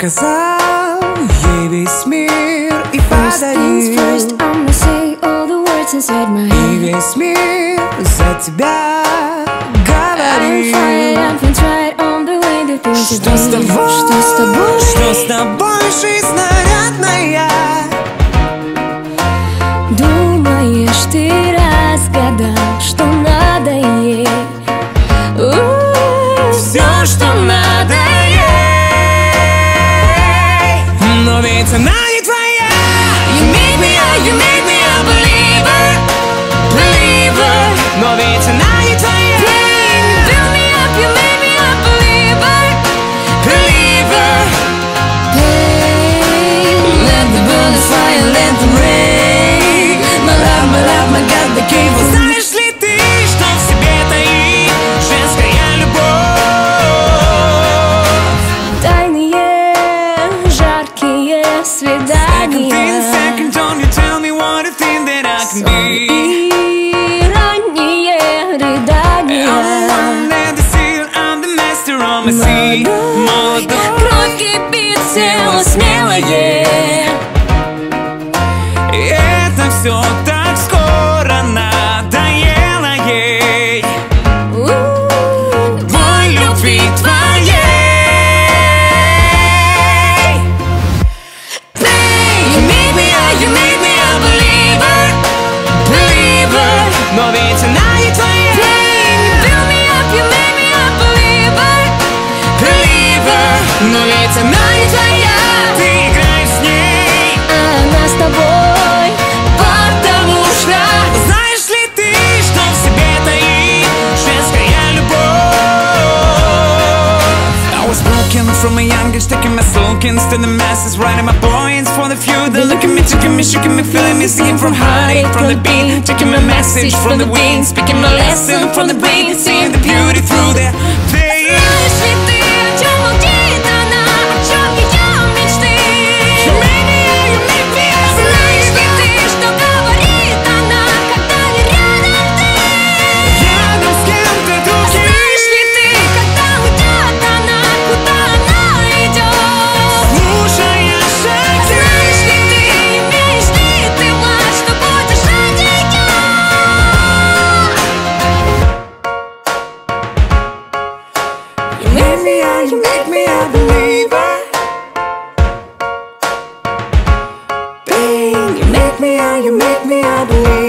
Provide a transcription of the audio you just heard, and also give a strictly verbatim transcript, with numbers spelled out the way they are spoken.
показал ей весь мир и подарил. First, I'ma say all the words inside my head. И весь мир за тебя говорит. Что с тобой, что с тобой, что с тобой, жизнь нарядная? Думаешь, ты разгадал, что надо ей? Все, что надо ей. Но ведь она не твоя. You make me a, you make me a believer, believer. Но ведь она не твоя. You build me up, you make me a believer, believer. Pain, let the bullets fly and let them rain. My love, my love, my God, the cave. Знаешь ли ты, что в себе таит женская любовь? Тайные, жаркие свидания. Second, don't you tell me what you think that I can be. И ранние рыдания. I'm the one that the seal, I'm the master of my sea. Молодой, кровь кипит, тело смелое. и это все так скоро надоело ей. Боль любви твоей. You make me a, you make me a believer, believer. Но ведь она не твоя. You build me up, you make me a believer, believer. Но ведь она не твоя. Ты играешь с ней, а она с тобой, потому что знаешь ли ты, что в себе таит женская любовь? I was broken from a young age, taking my sulkings to the masses, writing my poems for the few that look at me, taking me, shaking me, feeling me, singing from heartache, from the beat, taking my message from the wind, speaking my lesson from the brain, seeing the beauty through their pain. знаешь ли ты, о чем молчит она, о чем ее мечты? You make me, you make me a Знаешь ли ты, что говорит она, когда не рядом ты? рядом с кем-то другим. Знаешь ли ты, когда уйдет она, куда она идет? Слушая шаги. Знаешь ли ты, имеешь ли ты власть, чтобы удержать ее? You make me a, you make me a believer. Babe, you make me a, you make me a believer.